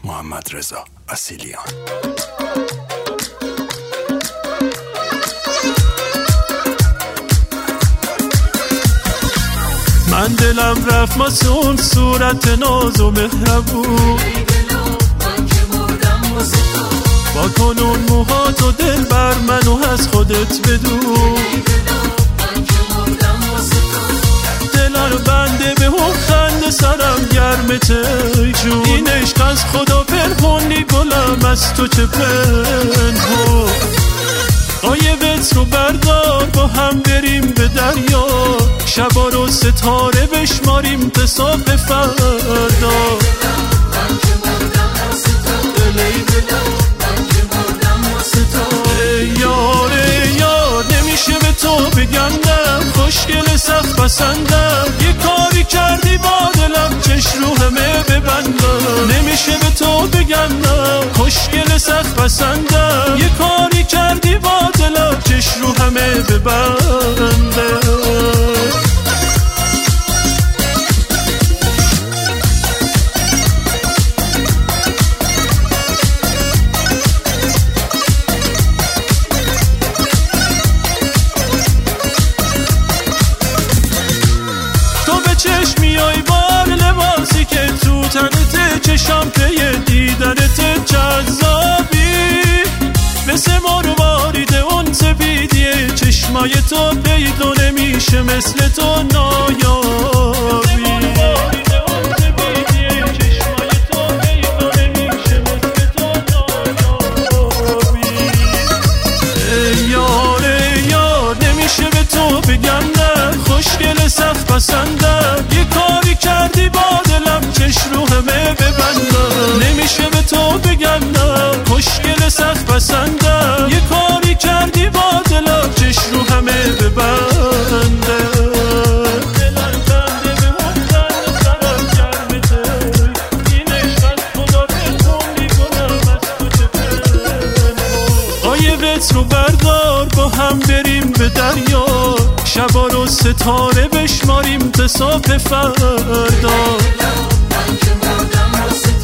محمد رضا اصیلیان. من دلم رفت مسون صورت ناز و مهربون، با کنون موهات و دل بر منو از خودت بدون. دلار بنده به هم خنده سرم گرمته جون، این عشق از خدا پنهونی گلم از تو چه پنهون. غایبت رو بردار با هم بریم به دریا، شبا رو ستاره بشماریم تا صبح فردا. یار یار نمیشه به تو بگم نه، خوشگل سخت پسندم، یه کاری کردی با دلم چش رو همه ببندم. نمیشه به تو بگم نه، خوشگل سخت پسندم، یه کاری کردی با دلم چش رو همه ببندم. چشمیای بار لباسی که تو تنت چشم پی دیدنت جذابی، مثل مروارید اون سپیدیه چشمای تو پیدا نمیشه مثل تو نایابی. بگم نه، خوشگل سخت پسندم، یه کاری کردی با دلم چش رو همه ببندم. نمیشه به تو بگم نه، خوشگل سخت پسندم، یه کاری کردی با دلم چش رو همه ببندم. غایبت رو بردار با هم بریم به دریا، شبا رو ستاره بشماریم تا صبح فردا.